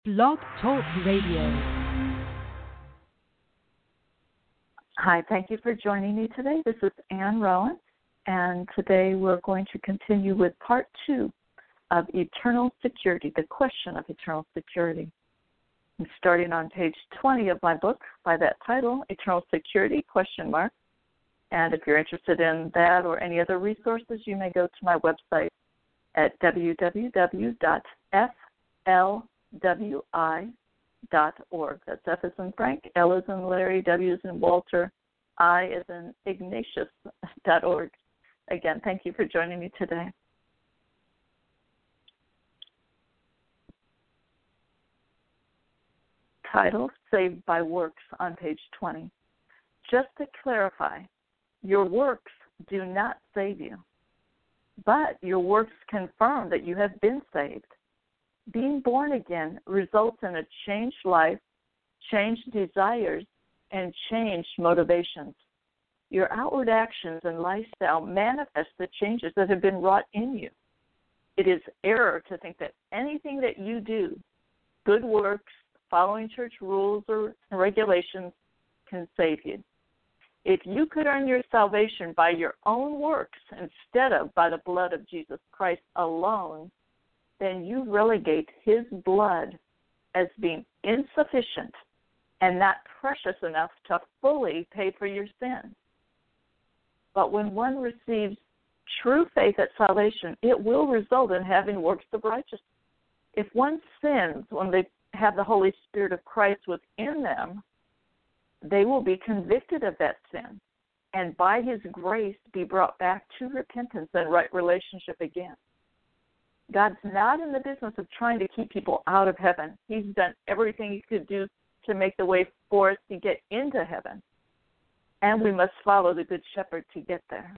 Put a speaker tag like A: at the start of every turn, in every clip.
A: Blog Talk Radio.
B: Hi, thank you for joining me today. This is Ann Rowan, and today we're going to continue with part 2 of eternal security, the question of eternal security. I'm starting on page 20 of my book by that title, Eternal Security, ? And if you're interested in that or any other resources, you may go to my website at www.flwi.org. That's F as in Frank, L as in Larry, W as in Walter, I as in Ignatius.org. Again, thank you for joining me today. Title, Saved by Works, on page 20. Just to clarify, your works do not save you, but your works confirm that you have been saved. Being born again results in a changed life, changed desires, and changed motivations. Your outward actions and lifestyle manifest the changes that have been wrought in you. It is error to think that anything that you do, good works, following church rules or regulations, can save you. If you could earn your salvation by your own works instead of by the blood of Jesus Christ alone, then you relegate his blood as being insufficient and not precious enough to fully pay for your sin. But when one receives true faith at salvation, it will result in having works of righteousness. If one sins when they have the Holy Spirit of Christ within them, they will be convicted of that sin and by his grace be brought back to repentance and right relationship again. God's not in the business of trying to keep people out of heaven. He's done everything he could do to make the way for us to get into heaven. And we must follow the Good Shepherd to get there.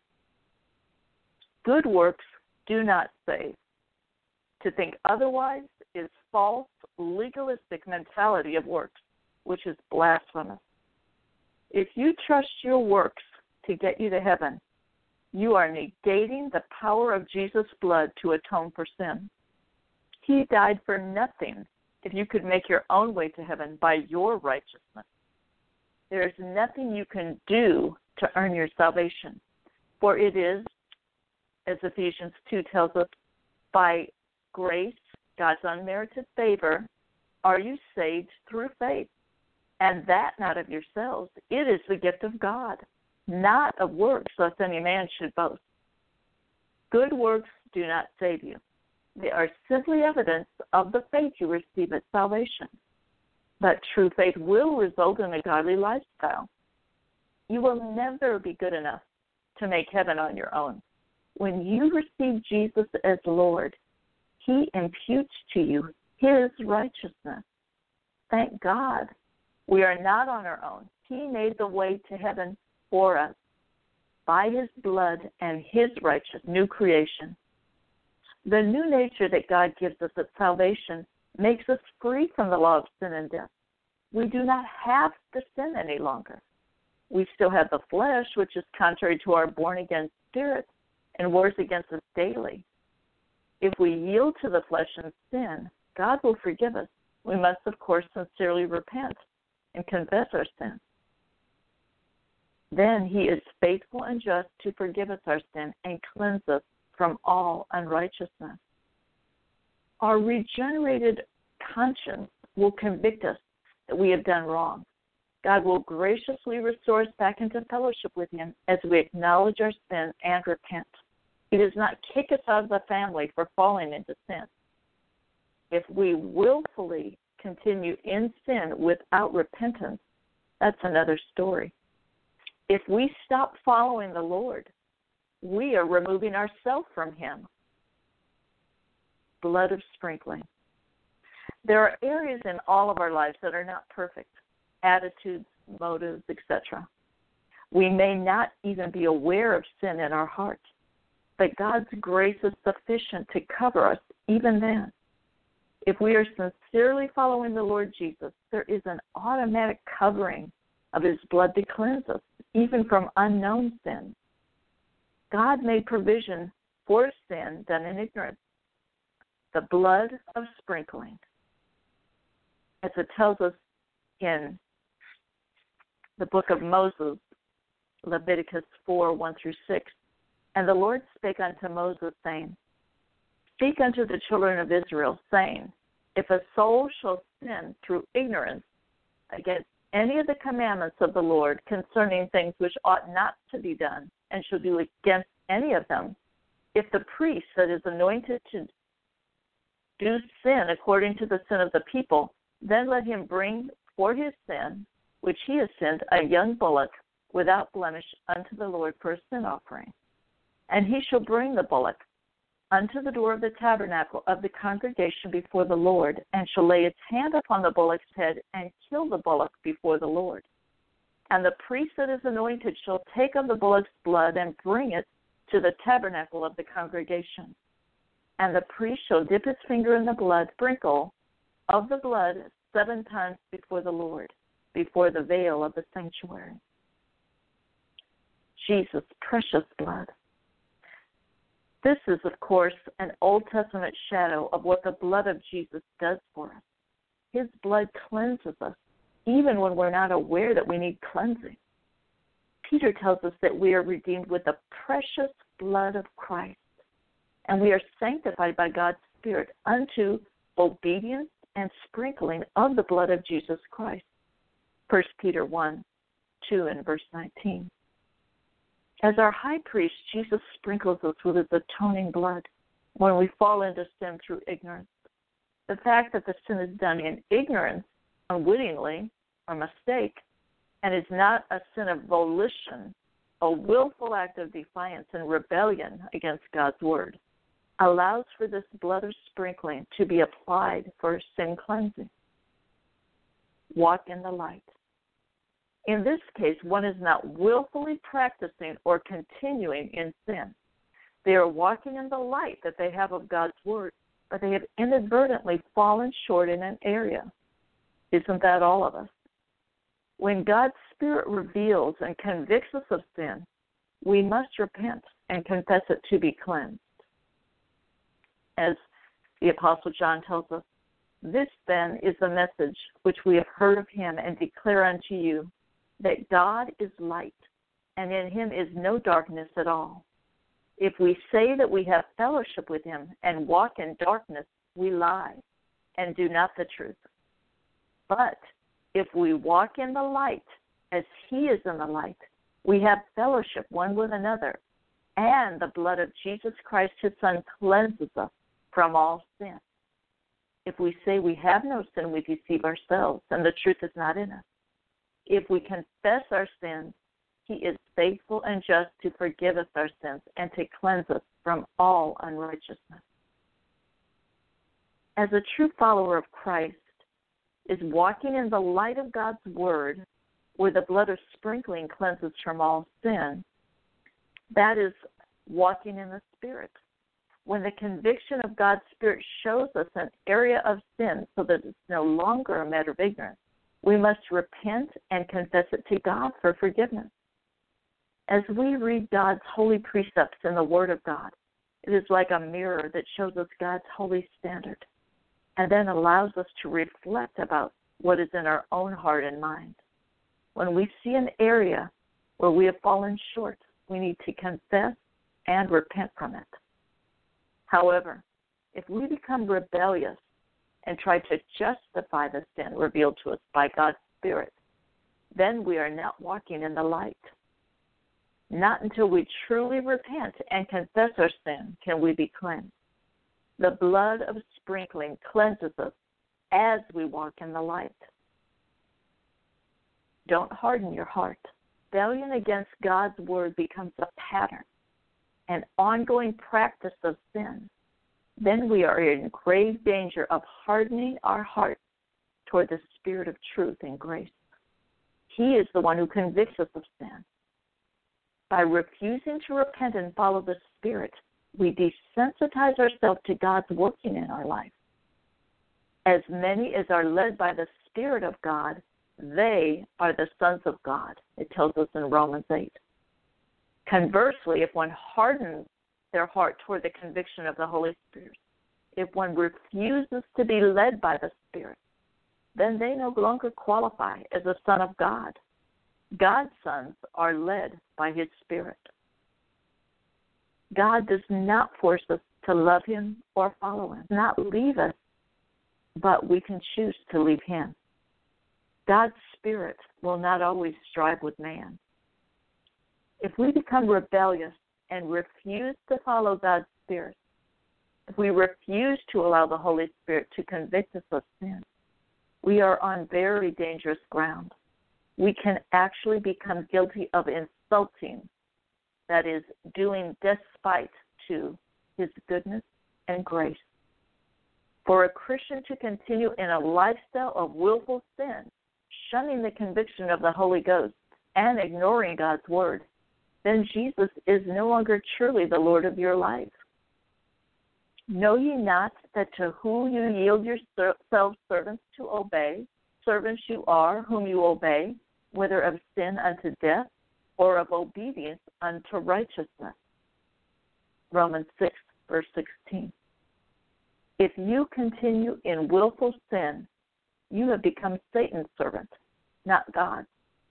B: Good works do not save. To think otherwise is false, legalistic mentality of works, which is blasphemous. If you trust your works to get you to heaven, you are negating the power of Jesus' blood to atone for sin. He died for nothing if you could make your own way to heaven by your righteousness. There is nothing you can do to earn your salvation, for it is, as Ephesians 2 tells us, by grace, God's unmerited favor, are you saved through faith, and that not of yourselves. It is the gift of God, not of works, lest any man should boast. Good works do not save you. They are simply evidence of the faith you receive at salvation. But true faith will result in a godly lifestyle. You will never be good enough to make heaven on your own. When you receive Jesus as Lord, he imputes to you his righteousness. Thank God. We are not on our own. He made the way to heaven for us by his blood and his righteous new creation. The new nature that God gives us at salvation makes us free from the law of sin and death. We do not have to sin any longer. We still have the flesh, which is contrary to our born-again spirit and wars against us daily. If we yield to the flesh and sin, God will forgive us. We must, of course, sincerely repent and confess our sin. Then he is faithful and just to forgive us our sin and cleanse us from all unrighteousness. Our regenerated conscience will convict us that we have done wrong. God will graciously restore us back into fellowship with him as we acknowledge our sin and repent. He does not kick us out of the family for falling into sin. If we willfully continue in sin without repentance, that's another story. If we stop following the Lord, we are removing ourselves from him. Blood of sprinkling. There are areas in all of our lives that are not perfect. Attitudes, motives, etc. We may not even be aware of sin in our hearts, but God's grace is sufficient to cover us even then. If we are sincerely following the Lord Jesus, there is an automatic covering of his blood to cleanse us, even from unknown sin. God made provision for sin done in ignorance. The blood of sprinkling. as it tells us in the book of Moses, Leviticus 4, 1 through 6. And the Lord spake unto Moses, saying, Speak unto the children of Israel, saying, If a soul shall sin through ignorance against any of the commandments of the Lord concerning things which ought not to be done, and shall do against any of them, if the priest that is anointed to do sin according to the sin of the people, then let him bring for his sin, which he has sinned, a young bullock without blemish unto the Lord for a sin offering. And he shall bring the bullock unto the door of the tabernacle of the congregation before the Lord, and shall lay his hand upon the bullock's head and kill the bullock before the Lord. And the priest that is anointed shall take of the bullock's blood and bring it to the tabernacle of the congregation. And the priest shall dip his finger in the blood, sprinkle of the blood 7 times before the Lord, before the veil of the sanctuary. Jesus' precious blood. This is, of course, an Old Testament shadow of what the blood of Jesus does for us. His blood cleanses us, even when we're not aware that we need cleansing. Peter tells us that we are redeemed with the precious blood of Christ, and we are sanctified by God's Spirit unto obedience and sprinkling of the blood of Jesus Christ. 1 Peter 1, 2, and verse 19. As our high priest, Jesus sprinkles us with his atoning blood when we fall into sin through ignorance. The fact that the sin is done in ignorance, unwittingly, or mistake, and is not a sin of volition, a willful act of defiance and rebellion against God's word, allows for this blood of sprinkling to be applied for sin cleansing. Walk in the light. In this case, one is not willfully practicing or continuing in sin. They are walking in the light that they have of God's word, but they have inadvertently fallen short in an area. Isn't that all of us? When God's Spirit reveals and convicts us of sin, we must repent and confess it to be cleansed. As the Apostle John tells us, this then is the message which we have heard of him and declare unto you, that God is light, and in him is no darkness at all. If we say that we have fellowship with him and walk in darkness, we lie and do not the truth. But if we walk in the light as he is in the light, we have fellowship one with another, and the blood of Jesus Christ, his Son, cleanses us from all sin. If we say we have no sin, we deceive ourselves, and the truth is not in us. If we confess our sins, he is faithful and just to forgive us our sins and to cleanse us from all unrighteousness. As a true follower of Christ is walking in the light of God's word, where the blood of sprinkling cleanses from all sin, that is walking in the Spirit. When the conviction of God's Spirit shows us an area of sin so that it's no longer a matter of ignorance, we must repent and confess it to God for forgiveness. As we read God's holy precepts in the Word of God, it is like a mirror that shows us God's holy standard and then allows us to reflect about what is in our own heart and mind. When we see an area where we have fallen short, we need to confess and repent from it. However, if we become rebellious and try to justify the sin revealed to us by God's Spirit, then we are not walking in the light. Not until we truly repent and confess our sin can we be cleansed. The blood of sprinkling cleanses us as we walk in the light. Don't harden your heart. Rebellion against God's word becomes a pattern, an ongoing practice of sin. Then we are in grave danger of hardening our hearts toward the Spirit of truth and grace. He is the one who convicts us of sin. By refusing to repent and follow the Spirit, we desensitize ourselves to God's working in our life. As many as are led by the Spirit of God, they are the sons of God, it tells us in Romans 8. Conversely, if one hardens their heart toward the conviction of the Holy Spirit, if one refuses to be led by the Spirit, then they no longer qualify as a son of God. God's sons are led by his Spirit. God does not force us to love him or follow him, not leave us, but we can choose to leave him. God's Spirit will not always strive with man. If we become rebellious and refuse to follow God's Spirit, if we refuse to allow the Holy Spirit to convict us of sin, we are on very dangerous ground. We can actually become guilty of insulting, that is, doing despite to his goodness and grace. For a Christian to continue in a lifestyle of willful sin, shunning the conviction of the Holy Ghost, and ignoring God's word, then Jesus is no longer truly the Lord of your life. Know ye not that to whom you yield yourselves servants to obey, servants you are whom you obey, whether of sin unto death or of obedience unto righteousness? Romans 6, verse 16. If you continue in willful sin, you have become Satan's servant, not God.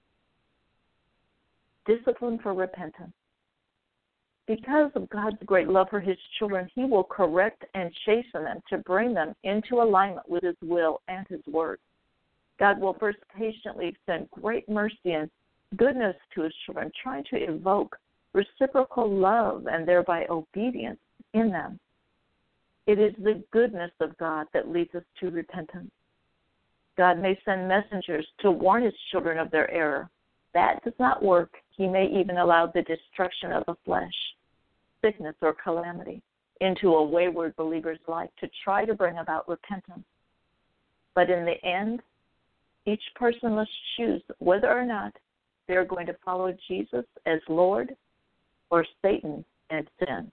B: Discipline for repentance. Because of God's great love for his children, he will correct and chasten them to bring them into alignment with his will and his word. God will first patiently extend great mercy and goodness to his children, trying to evoke reciprocal love and thereby obedience in them. It is the goodness of God that leads us to repentance. God may send messengers to warn his children of their error. That does not work. He may even allow the destruction of the flesh, sickness, or calamity into a wayward believer's life to try to bring about repentance. But in the end, each person must choose whether or not they're going to follow Jesus as Lord or Satan and sin.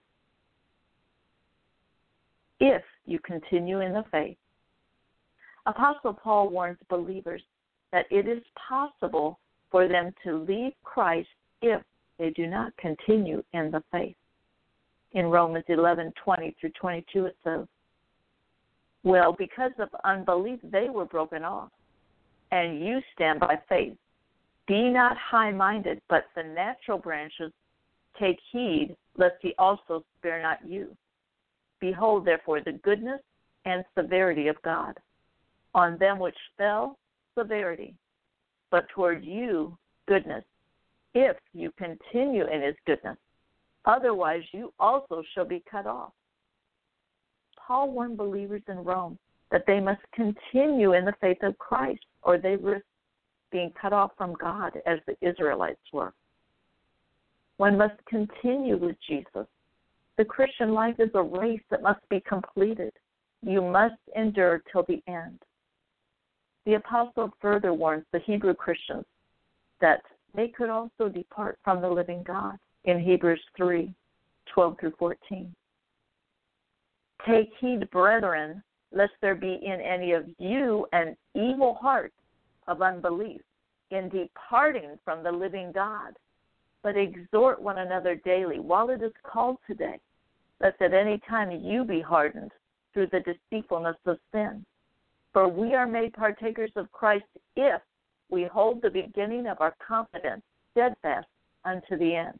B: If you continue in the faith, Apostle Paul warns believers that it is possible for them to leave Christ if they do not continue in the faith. In Romans 11:20 through 22 it says, well, because of unbelief they were broken off, and you stand by faith. Be not high-minded, but the natural branches take heed, lest he also spare not you. Behold, therefore, the goodness and severity of God. On them which fell, severity, but toward you, goodness, if you continue in his goodness. Otherwise, you also shall be cut off. Paul warned believers in Rome that they must continue in the faith of Christ, or they risk being cut off from God as the Israelites were. One must continue with Jesus. The Christian life is a race that must be completed. You must endure till the end. The apostle further warns the Hebrew Christians that they could also depart from the living God in Hebrews 3:12 through 14. Take heed, brethren, lest there be in any of you an evil heart of unbelief in departing from the living God, but exhort one another daily while it is called today, lest at any time you be hardened through the deceitfulness of sin. For we are made partakers of Christ if we hold the beginning of our confidence steadfast unto the end.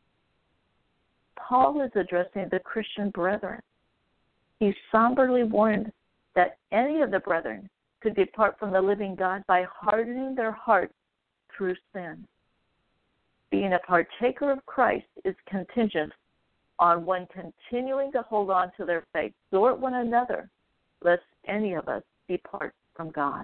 B: Paul is addressing the Christian brethren. He somberly warned that any of the brethren could depart from the living God by hardening their hearts through sin. Being a partaker of Christ is contingent on one continuing to hold on to their faith. Exhort one another, lest any of us depart from God.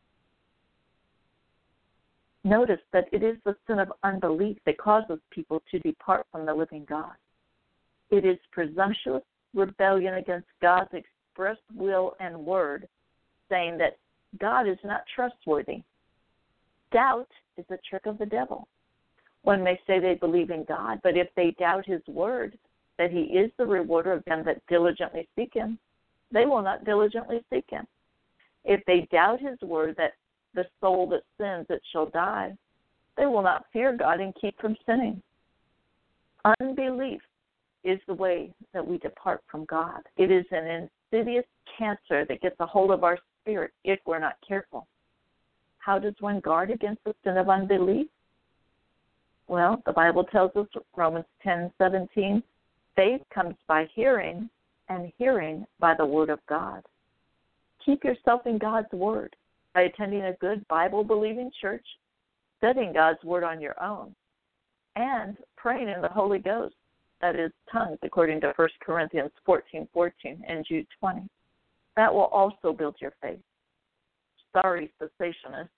B: Notice that it is the sin of unbelief that causes people to depart from the living God. It is presumptuous rebellion against God's express will and word, saying that God is not trustworthy. Doubt is a trick of the devil. One may say they believe in God, but if they doubt his word, that he is the rewarder of them that diligently seek him, they will not diligently seek him. If they doubt his word that the soul that sins, it shall die, they will not fear God and keep from sinning. Unbelief is the way that we depart from God. It is an insidious cancer that gets a hold of our Spirit if we're not careful. How does one guard against the sin of unbelief? Well, the Bible tells us, Romans 10:17, faith comes by hearing, and hearing by the Word of God. Keep yourself in God's Word by attending a good Bible-believing church, studying God's Word on your own, and praying in the Holy Ghost, that is, tongues, according to 1 Corinthians 14:14 and Jude 20. That will also build your faith. Sorry, cessationists.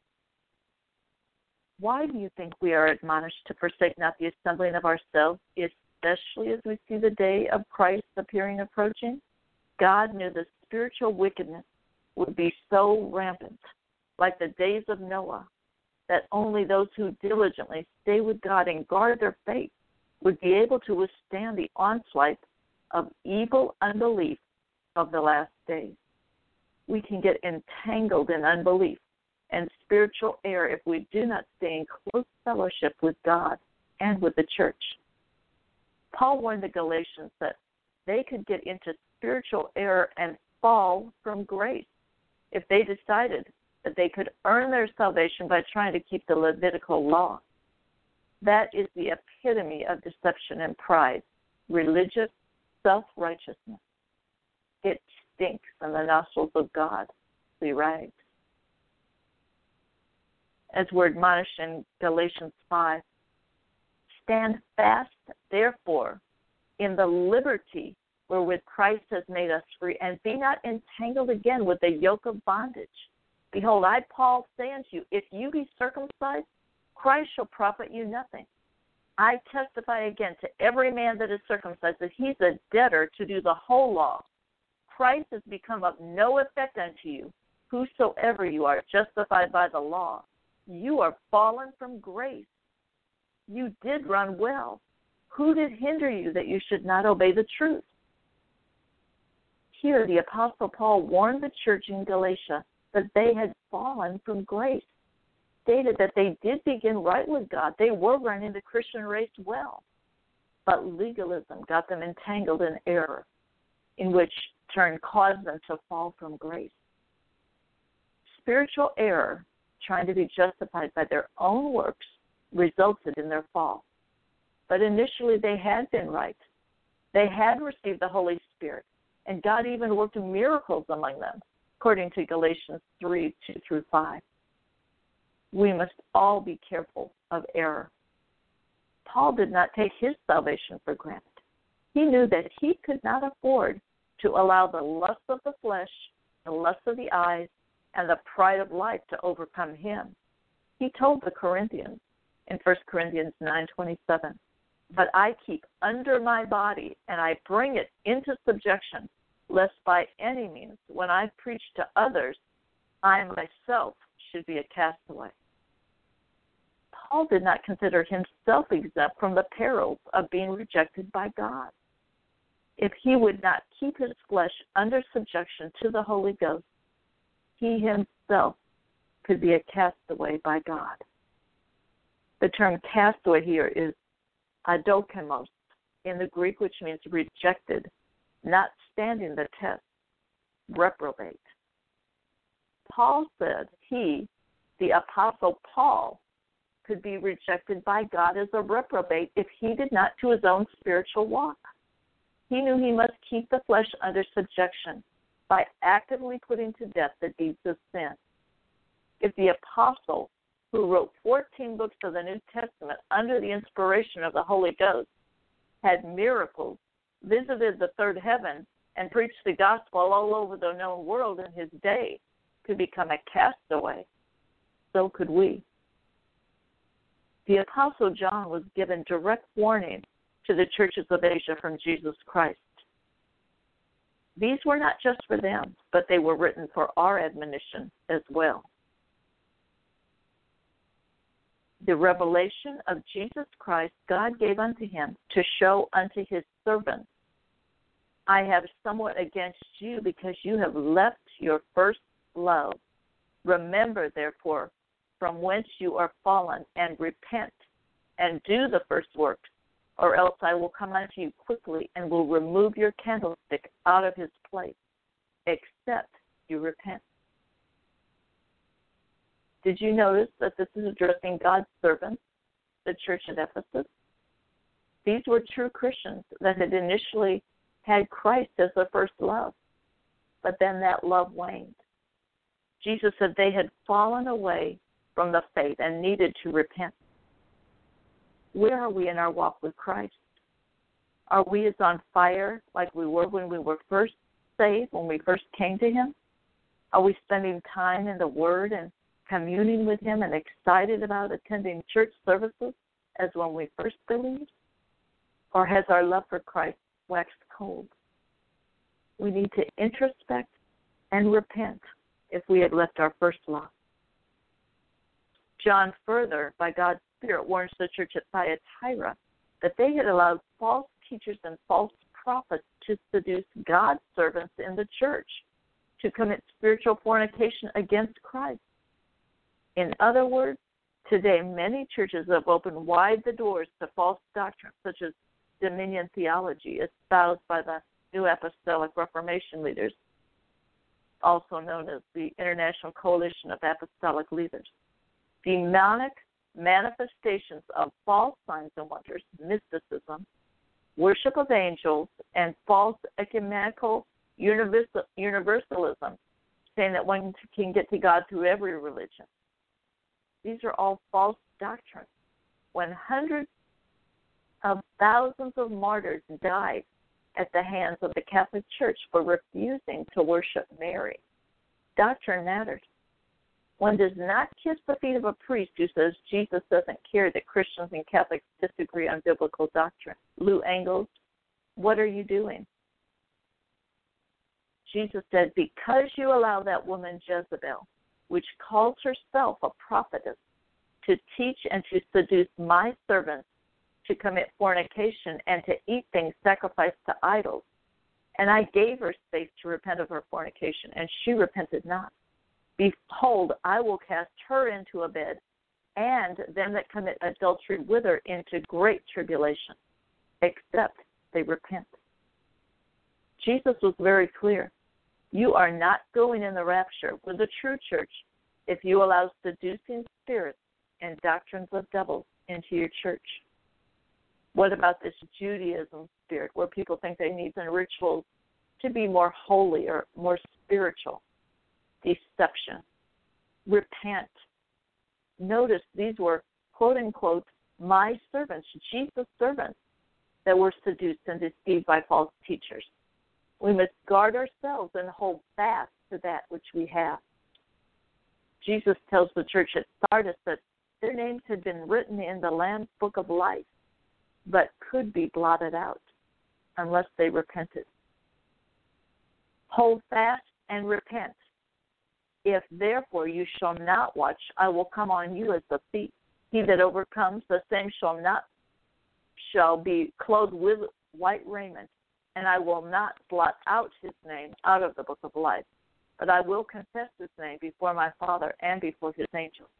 B: Why do you think we are admonished to forsake not the assembling of ourselves, especially as we see the day of Christ's appearing approaching? God knew the spiritual wickedness would be so rampant, like the days of Noah, that only those who diligently stay with God and guard their faith would be able to withstand the onslaught of evil unbelief of the last days. We can get entangled in unbelief and spiritual error if we do not stay in close fellowship with God and with the church. Paul warned the Galatians that they could get into spiritual error and fall from grace if they decided that they could earn their salvation by trying to keep the Levitical law. That is the epitome of deception and pride, religious self-righteousness. It stinks in the nostrils of God, see rags. As we're admonished in Galatians 5, stand fast, therefore, in the liberty wherewith Christ has made us free, and be not entangled again with the yoke of bondage. Behold, I, Paul, say unto you, if you be circumcised, Christ shall profit you nothing. I testify again to every man that is circumcised that he's a debtor to do the whole law. Christ has become of no effect unto you, whosoever you are justified by the law. You are fallen from grace. You did run well. Who did hinder you that you should not obey the truth? Here, the Apostle Paul warned the church in Galatia that they had fallen from grace, stated that they did begin right with God. They were running the Christian race well, but legalism got them entangled in error, in which turn caused them to fall from grace. Spiritual error, trying to be justified by their own works, resulted in their fall. But initially they had been right. They had received the Holy Spirit, and God even worked miracles among them, according to Galatians 3:2-5. We must all be careful of error. Paul did not take his salvation for granted. He knew that he could not afford to allow the lust of the flesh, the lust of the eyes, and the pride of life to overcome him. He told the Corinthians in 1 Corinthians 9:27, but I keep under my body, and I bring it into subjection, lest by any means, when I preach to others, I myself should be a castaway. Paul did not consider himself exempt from the perils of being rejected by God. If he would not keep his flesh under subjection to the Holy Ghost, he himself could be a castaway by God. The term castaway here is adokimos in the Greek, which means rejected, not standing the test, reprobate. Paul said he, the Apostle Paul, could be rejected by God as a reprobate if he did not to his own spiritual walk. He knew he must keep the flesh under subjection by actively putting to death the deeds of sin. If the apostle, who wrote 14 books of the New Testament under the inspiration of the Holy Ghost, had miracles, visited the third heaven, and preached the gospel all over the known world in his day, could become a castaway, so could we. The Apostle John was given direct warning to the churches of Asia from Jesus Christ. These were not just for them, but they were written for our admonition as well. The revelation of Jesus Christ God gave unto him to show unto his servants, I have somewhat against you because you have left your first love. Remember, therefore, from whence you are fallen, and repent, and do the first works, or else I will come unto you quickly, and will remove your candlestick out of his place, except you repent. Did you notice that this is addressing God's servants, the church at Ephesus? These were true Christians that had initially had Christ as their first love, but then that love waned. Jesus said they had fallen away from the faith and needed to repent. Where are we in our walk with Christ? Are we as on fire like we were when we were first saved, when we first came to Him? Are we spending time in the Word and communing with Him and excited about attending church services as when we first believed? Or has our love for Christ waxed cold? We need to introspect and repent if we had left our first love. John further, by God's Spirit, warns the church at Thyatira that they had allowed false teachers and false prophets to seduce God's servants in the church to commit spiritual fornication against Christ. In other words, today many churches have opened wide the doors to false doctrines such as dominion theology espoused by the New Apostolic Reformation leaders, also known as the International Coalition of Apostolic Leaders. Demonic manifestations of false signs and wonders, mysticism, worship of angels, and false ecumenical universalism, saying that one can get to God through every religion. These are all false doctrines. When hundreds of thousands of martyrs died at the hands of the Catholic Church for refusing to worship Mary, doctrine matters. One does not kiss the feet of a priest who says Jesus doesn't care that Christians and Catholics disagree on biblical doctrine. Lou Engels, what are you doing? Jesus said, because you allow that woman Jezebel, which calls herself a prophetess, to teach and to seduce my servants to commit fornication and to eat things sacrificed to idols, and I gave her space to repent of her fornication, and she repented not. Behold, I will cast her into a bed, and them that commit adultery with her into great tribulation, except they repent. Jesus was very clear. You are not going in the rapture with the true church if you allow seducing spirits and doctrines of devils into your church. What about this Judaism spirit where people think they need some rituals to be more holy or more spiritual? Deception. Repent. Notice these were, quote unquote, my servants, Jesus' servants, that were seduced and deceived by false teachers. We must guard ourselves and hold fast to that which we have. Jesus tells the church at Sardis that their names had been written in the Lamb's Book of Life, but could be blotted out unless they repented. Hold fast and repent. If therefore you shall not watch, I will come on you as a thief. He that overcomes, the same shall be clothed with white raiment, and I will not blot out his name out of the book of life, but I will confess his name before my Father and before his angels.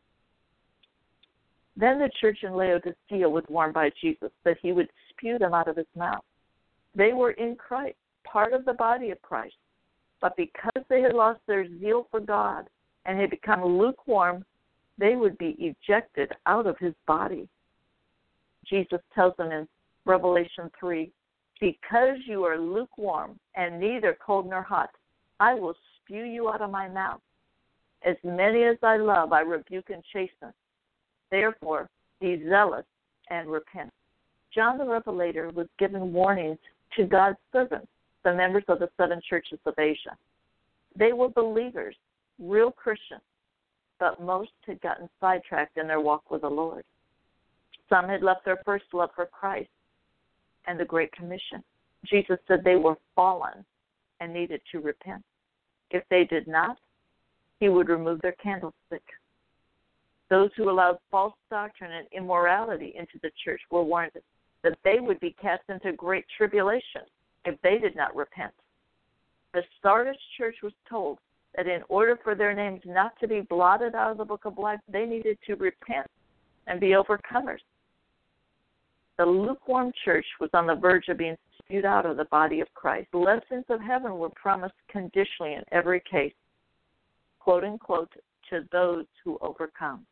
B: Then the church in Laodicea was warned by Jesus that he would spew them out of his mouth. They were in Christ, part of the body of Christ, but because they had lost their zeal for God and had become lukewarm, they would be ejected out of his body. Jesus tells them in Revelation 3, because you are lukewarm and neither cold nor hot, I will spew you out of my mouth. As many as I love, I rebuke and chasten. Therefore, be zealous and repent. John the Revelator was given warnings to God's servants, the members of the 7 churches of Asia. They were believers, real Christians, but most had gotten sidetracked in their walk with the Lord. Some had left their first love for Christ and the Great Commission. Jesus said they were fallen and needed to repent. If they did not, he would remove their candlestick. Those who allowed false doctrine and immorality into the church were warned that they would be cast into great tribulation if they did not repent. The Sardis church was told that in order for their names not to be blotted out of the book of life, they needed to repent and be overcomers. The lukewarm church was on the verge of being spewed out of the body of Christ. Blessings of heaven were promised conditionally in every case, quote unquote, to those who overcome.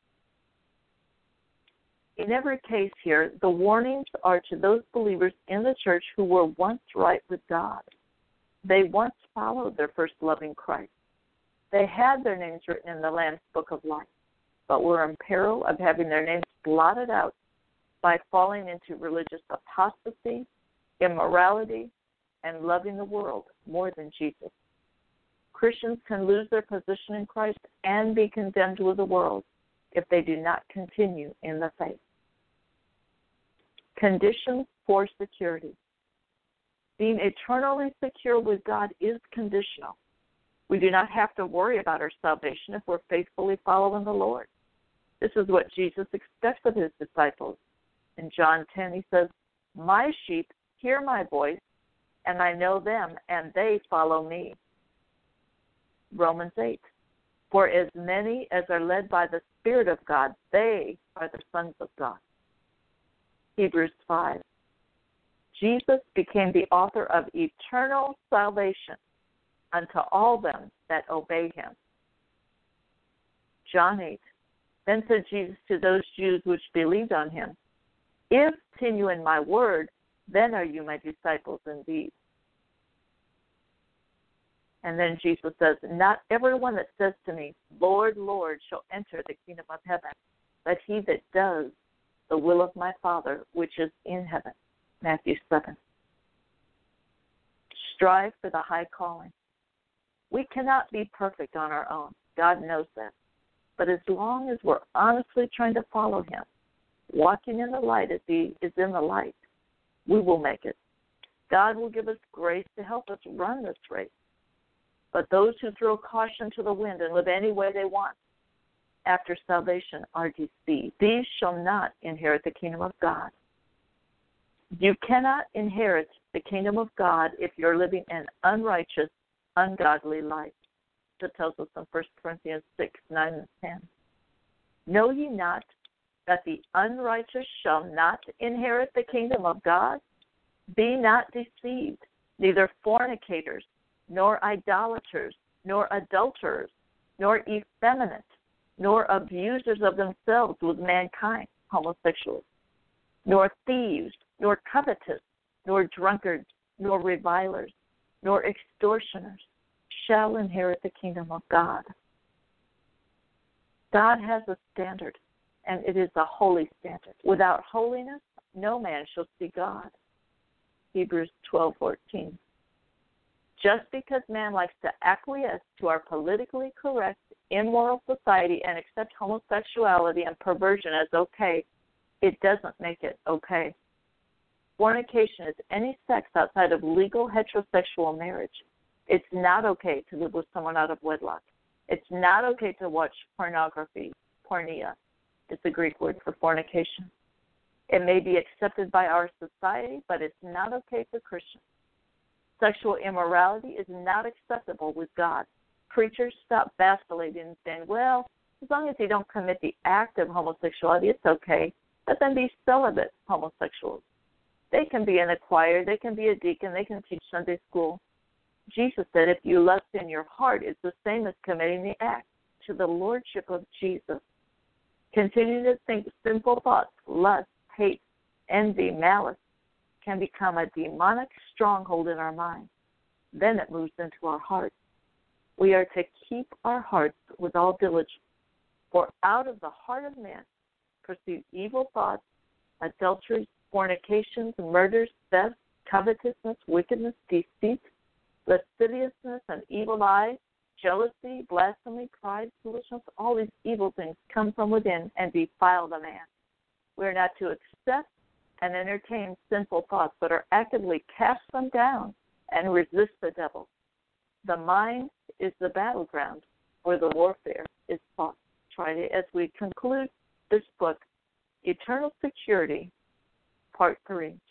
B: In every case here, the warnings are to those believers in the church who were once right with God. They once followed their first love in Christ. They had their names written in the Lamb's Book of Life, but were in peril of having their names blotted out by falling into religious apostasy, immorality, and loving the world more than Jesus. Christians can lose their position in Christ and be condemned with the world if they do not continue in the faith. Conditions for security. Being eternally secure with God is conditional. We do not have to worry about our salvation if we're faithfully following the Lord. This is what Jesus expects of his disciples. In John 10, he says, "My sheep hear my voice, and I know them, and they follow me." Romans 8, "For as many as are led by the Spirit of God, they are the sons of God." Hebrews 5, "Jesus became the author of eternal salvation unto all them that obey him." John 8, "Then said Jesus to those Jews which believed on him, If continue in my word, then are you my disciples indeed." And then Jesus says, "Not everyone that says to me, Lord, Lord, shall enter the kingdom of heaven, but he that does the will of my Father which is in heaven." Matthew 7. Strive for the high calling. We cannot be perfect on our own. God knows that. But as long as we're honestly trying to follow him, walking in the light as he is in the light, we will make it. God will give us grace to help us run this race. But those who throw caution to the wind and live any way they want after salvation are deceived. These shall not inherit the kingdom of God. You cannot inherit the kingdom of God if you're living an unrighteous, ungodly life. That tells us in 1 Corinthians 6, 9, and 10. "Know ye not that the unrighteous shall not inherit the kingdom of God? Be not deceived, neither fornicators, nor idolaters, nor adulterers, nor effeminate, nor abusers of themselves with mankind," homosexuals, "nor thieves, nor covetous, nor drunkards, nor revilers, nor extortioners shall inherit the kingdom of God." God has a standard, and it is a holy standard. Without holiness, no man shall see God. Hebrews 12:14. Just because man likes to acquiesce to our politically correct, immoral society and accept homosexuality and perversion as okay, it doesn't make it okay. Fornication is any sex outside of legal heterosexual marriage. It's not okay to live with someone out of wedlock. It's not okay to watch pornography, porneia. It's the Greek word for fornication. It may be accepted by our society, but it's not okay for Christians. Sexual immorality is not acceptable with God. Preachers stop vacillating and saying, well, as long as you don't commit the act of homosexuality, it's okay. Let them be celibate homosexuals. They can be in a choir, they can be a deacon, they can teach Sunday school. Jesus said if you lust in your heart, it's the same as committing the act to the lordship of Jesus. Continuing to think sinful thoughts, lust, hate, envy, malice, can become a demonic stronghold in our mind. Then it moves into our hearts. We are to keep our hearts with all diligence, for out of the heart of man proceed evil thoughts, adulteries, fornications, murders, thefts, covetousness, wickedness, deceit, lasciviousness, an evil eye, jealousy, blasphemy, pride, foolishness. All these evil things come from within and defile the man. We are not to accept and entertain sinful thoughts, but are actively cast them down and resist the devil. The mind is the battleground where the warfare is fought. Try to, as we conclude this book, Eternal Security, Part 3.